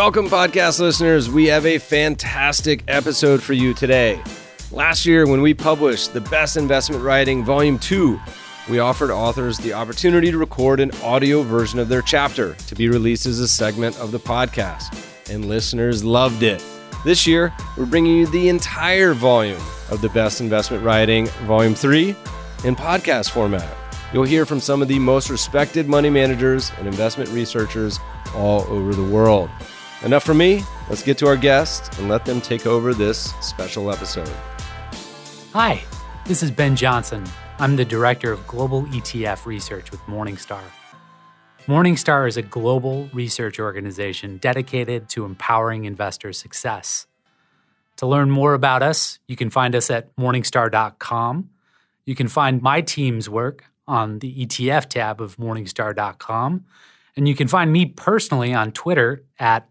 Welcome, podcast listeners. We have a fantastic episode for you today. Last year, when we published The Best Investment Writing, Volume 2, we offered authors the opportunity to record an audio version of their chapter to be released as a segment of the podcast, and listeners loved it. This year, we're bringing you the entire volume of The Best Investment Writing, Volume 3, in podcast format. You'll hear from some of the most respected money managers and investment researchers all over the world. Enough from me. Let's get to our guests and let them take over this special episode. Hi, this is Ben Johnson. I'm the Director of Global ETF Research with Morningstar. Morningstar is a global research organization dedicated to empowering investor success. To learn more about us, you can find us at Morningstar.com. You can find my team's work on the ETF tab of Morningstar.com. And you can find me personally on Twitter at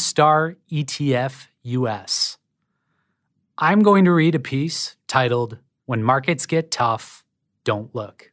MStarETFUS. I'm going to read a piece titled, When Markets Get Tough, Don't Look.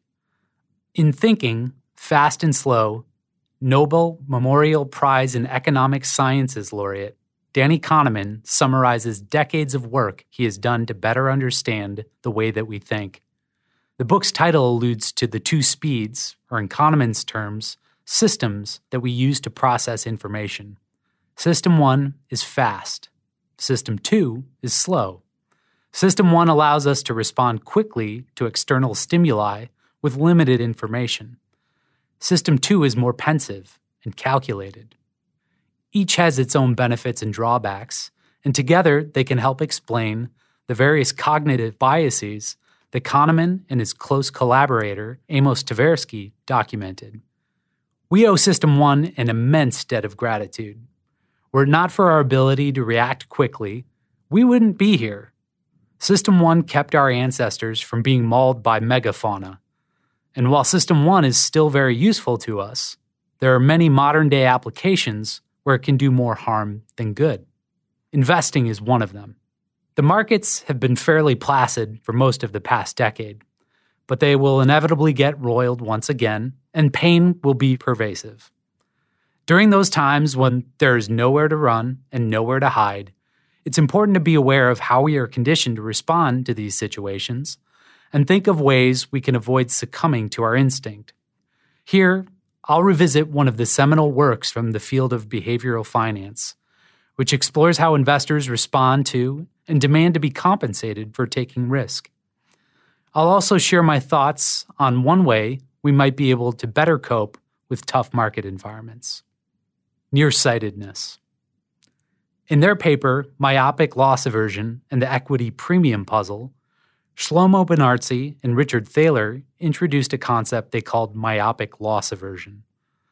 In Thinking, Fast and Slow, Nobel Memorial Prize in Economic Sciences laureate Danny Kahneman summarizes decades of work he has done to better understand the way that we think. The book's title alludes to the two speeds, or in Kahneman's terms, systems that we use to process information. System 1 is fast. System 2 is slow. System 1 allows us to respond quickly to external stimuli with limited information. System 2 is more pensive and calculated. Each has its own benefits and drawbacks, and together they can help explain the various cognitive biases that Kahneman and his close collaborator, Amos Tversky, documented. We owe System 1 an immense debt of gratitude. Were it not for our ability to react quickly, we wouldn't be here. System 1 kept our ancestors from being mauled by megafauna. And while System 1 is still very useful to us, there are many modern-day applications where it can do more harm than good. Investing is one of them. The markets have been fairly placid for most of the past decade, but they will inevitably get roiled once again, and pain will be pervasive. During those times when there is nowhere to run and nowhere to hide, it's important to be aware of how we are conditioned to respond to these situations and think of ways we can avoid succumbing to our instinct. Here, I'll revisit one of the seminal works from the field of behavioral finance, which explores how investors respond to and demand to be compensated for taking risk. I'll also share my thoughts on one way we might be able to better cope with tough market environments. Nearsightedness. In their paper, Myopic Loss Aversion and the Equity Premium Puzzle, Shlomo Benartzi and Richard Thaler introduced a concept they called myopic loss aversion.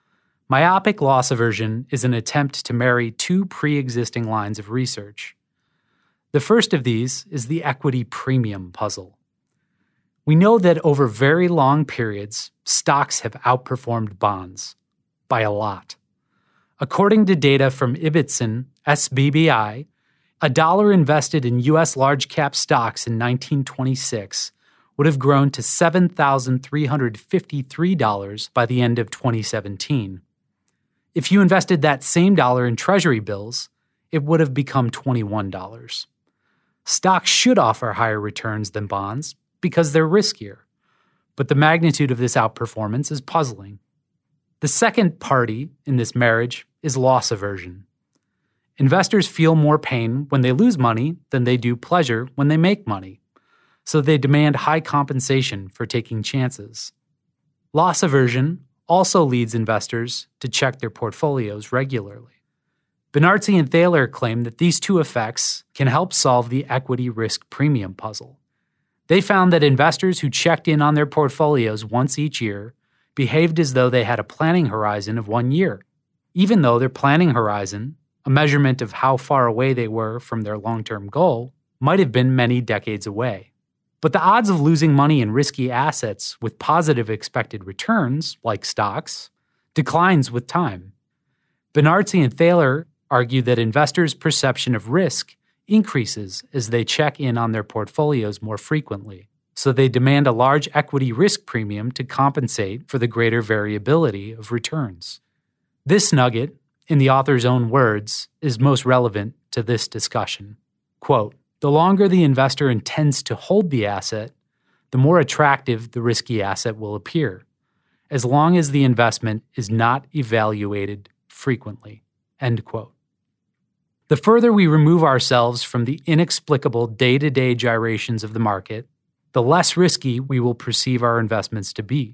Myopic loss aversion is an attempt to marry two pre-existing lines of research. The first of these is the equity premium puzzle. We know that over very long periods, stocks have outperformed bonds by a lot. According to data from Ibbotson SBBI, $1 invested in U.S. large-cap stocks in 1926 would have grown to $7,353 by the end of 2017. If you invested that same dollar in Treasury bills, it would have become $21. Stocks should offer higher returns than bonds because they're riskier, but the magnitude of this outperformance is puzzling. The second party in this marriage is loss aversion. Investors feel more pain when they lose money than they do pleasure when they make money, so they demand high compensation for taking chances. Loss aversion also leads investors to check their portfolios regularly. Benartzi and Thaler claim that these two effects can help solve the equity risk premium puzzle. They found that investors who checked in on their portfolios once each year behaved as though they had a planning horizon of 1 year, even though their planning horizon, a measurement of how far away they were from their long-term goal, might have been many decades away. But the odds of losing money in risky assets with positive expected returns, like stocks, declines with time. Benartzi and Thaler argue that investors' perception of risk increases as they check in on their portfolios more frequently, so they demand a large equity risk premium to compensate for the greater variability of returns. This nugget in the author's own words, is most relevant to this discussion. Quote, "The longer the investor intends to hold the asset, the more attractive the risky asset will appear, as long as the investment is not evaluated frequently." End quote. The further we remove ourselves from the inexplicable day-to-day gyrations of the market, the less risky we will perceive our investments to be.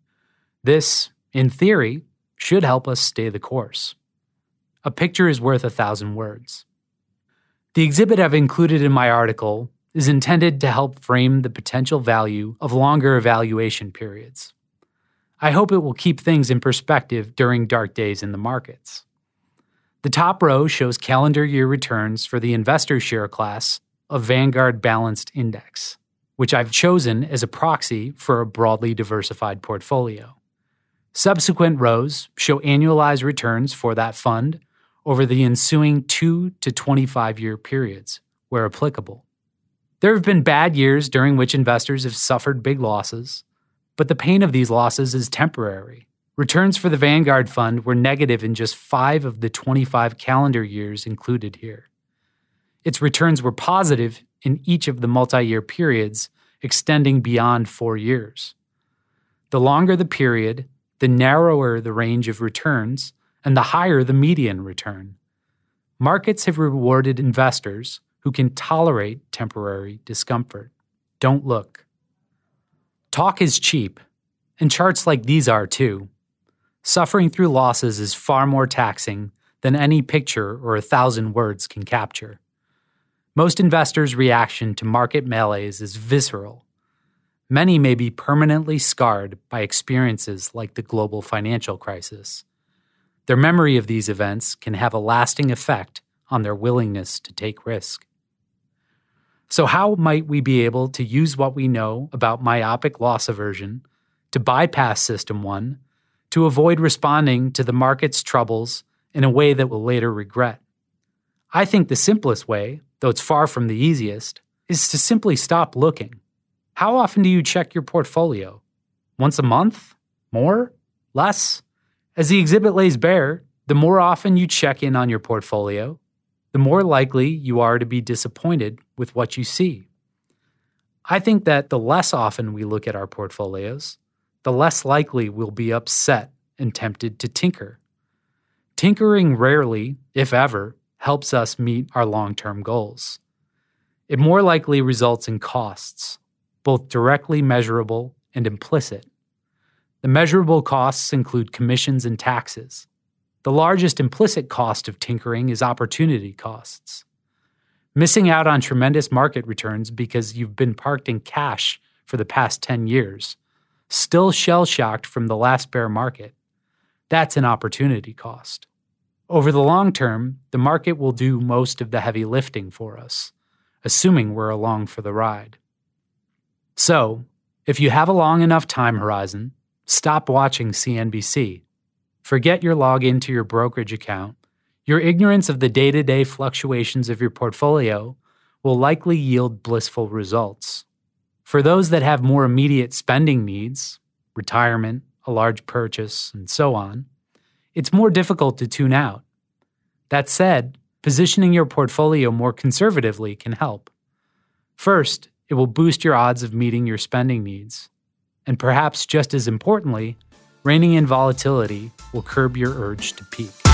This, in theory, should help us stay the course. A picture is worth 1,000 words. The exhibit I've included in my article is intended to help frame the potential value of longer evaluation periods. I hope it will keep things in perspective during dark days in the markets. The top row shows calendar year returns for the investor share class of Vanguard Balanced Index, which I've chosen as a proxy for a broadly diversified portfolio. Subsequent rows show annualized returns for that fund over the ensuing 2 to 25-year periods, where applicable. There have been bad years during which investors have suffered big losses, but the pain of these losses is temporary. Returns for the Vanguard Fund were negative in just 5 of the 25 calendar years included here. Its returns were positive in each of the multi-year periods extending beyond 4 years. The longer the period, the narrower the range of returns, and the higher the median return. Markets have rewarded investors who can tolerate temporary discomfort. Don't look. Talk is cheap, and charts like these are too. Suffering through losses is far more taxing than any picture or 1,000 words can capture. Most investors' reaction to market malaise is visceral. Many may be permanently scarred by experiences like the global financial crisis. Their memory of these events can have a lasting effect on their willingness to take risk. So how might we be able to use what we know about myopic loss aversion to bypass System 1 to avoid responding to the market's troubles in a way that we'll later regret? I think the simplest way, though it's far from the easiest, is to simply stop looking. How often do you check your portfolio? Once a month? More? Less? As the exhibit lays bare, the more often you check in on your portfolio, the more likely you are to be disappointed with what you see. I think that the less often we look at our portfolios, the less likely we'll be upset and tempted to tinker. Tinkering rarely, if ever, helps us meet our long-term goals. It more likely results in costs, both directly measurable and implicit. The measurable costs include commissions and taxes. The largest implicit cost of tinkering is opportunity costs. Missing out on tremendous market returns because you've been parked in cash for the past 10 years, still shell-shocked from the last bear market. That's an opportunity cost. Over the long term, the market will do most of the heavy lifting for us, assuming we're along for the ride. So, if you have a long enough time horizon, stop watching CNBC. Forget your login to your brokerage account. Your ignorance of the day-to-day fluctuations of your portfolio will likely yield blissful results. For those that have more immediate spending needs, retirement, a large purchase, and so on, it's more difficult to tune out. That said, positioning your portfolio more conservatively can help. First, it will boost your odds of meeting your spending needs. And perhaps just as importantly, reining in volatility will curb your urge to peak.